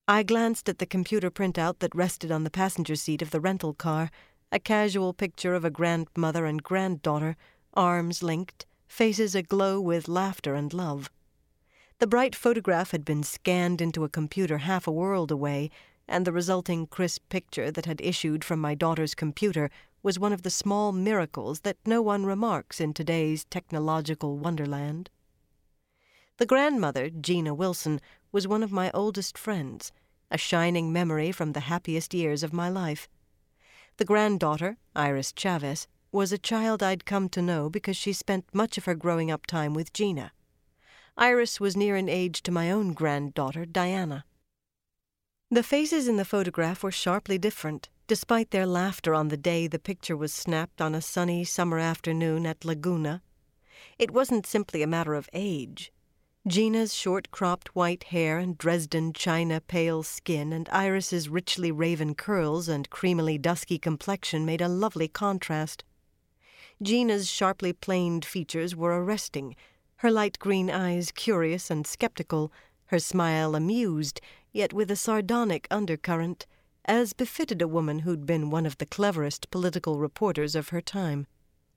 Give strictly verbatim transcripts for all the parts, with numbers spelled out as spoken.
I glanced at the computer printout that rested on the passenger seat of the rental car, a casual picture of a grandmother and granddaughter, arms linked, faces aglow with laughter and love. The bright photograph had been scanned into a computer half a world away, and the resulting crisp picture that had issued from my daughter's computer was one of the small miracles that no one remarks in today's technological wonderland. The grandmother, Gina Wilson, was one of my oldest friends, a shining memory from the happiest years of my life. The granddaughter, Iris Chavez, was a child I'd come to know because she spent much of her growing up time with Gina. Iris was near in age to my own granddaughter, Diana. The faces in the photograph were sharply different, despite their laughter on the day the picture was snapped on a sunny summer afternoon at Laguna. It wasn't simply a matter of age. Gina's short-cropped white hair and Dresden china pale skin and Iris's richly raven curls and creamily dusky complexion made a lovely contrast. Gina's sharply planed features were arresting, her light green eyes curious and skeptical, her smile amused, yet with a sardonic undercurrent, as befitted a woman who'd been one of the cleverest political reporters of her time.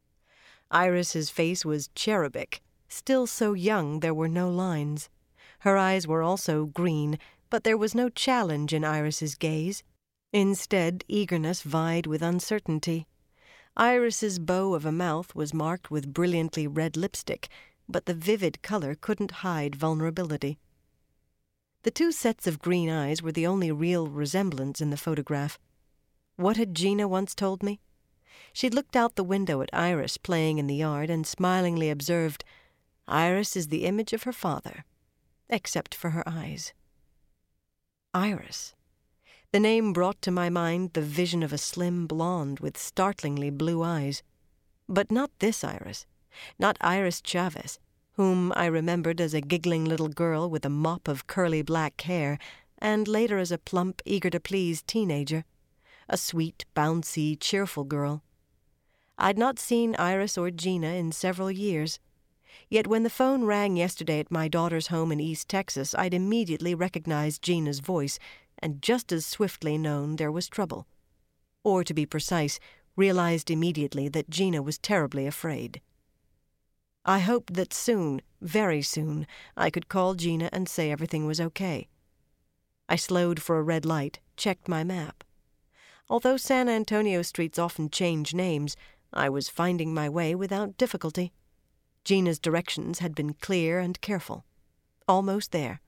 Iris's face was cherubic, still so young there were no lines. Her eyes were also green, but there was no challenge in Iris's gaze. Instead, eagerness vied with uncertainty. Iris's bow of a mouth was marked with brilliantly red lipstick, but the vivid color couldn't hide vulnerability. The two sets of green eyes were the only real resemblance in the photograph. What had Gina once told me? She'd looked out the window at Iris playing in the yard and smilingly observed, "Iris is the image of her father, except for her eyes." Iris. The name brought to my mind the vision of a slim blonde with startlingly blue eyes. But not this Iris, not Iris Chavez, whom I remembered as a giggling little girl with a mop of curly black hair, and later as a plump, eager-to-please teenager, a sweet, bouncy, cheerful girl. I'd not seen Iris or Gina in several years. Yet when the phone rang yesterday at my daughter's home in East Texas, I'd immediately recognized Gina's voice, and just as swiftly known there was trouble. Or, to be precise, realized immediately that Gina was terribly afraid. I hoped that soon, very soon, I could call Gina and say everything was okay. I slowed for a red light, checked my map. Although San Antonio streets often change names, I was finding my way without difficulty. Gina's directions had been clear and careful. Almost there.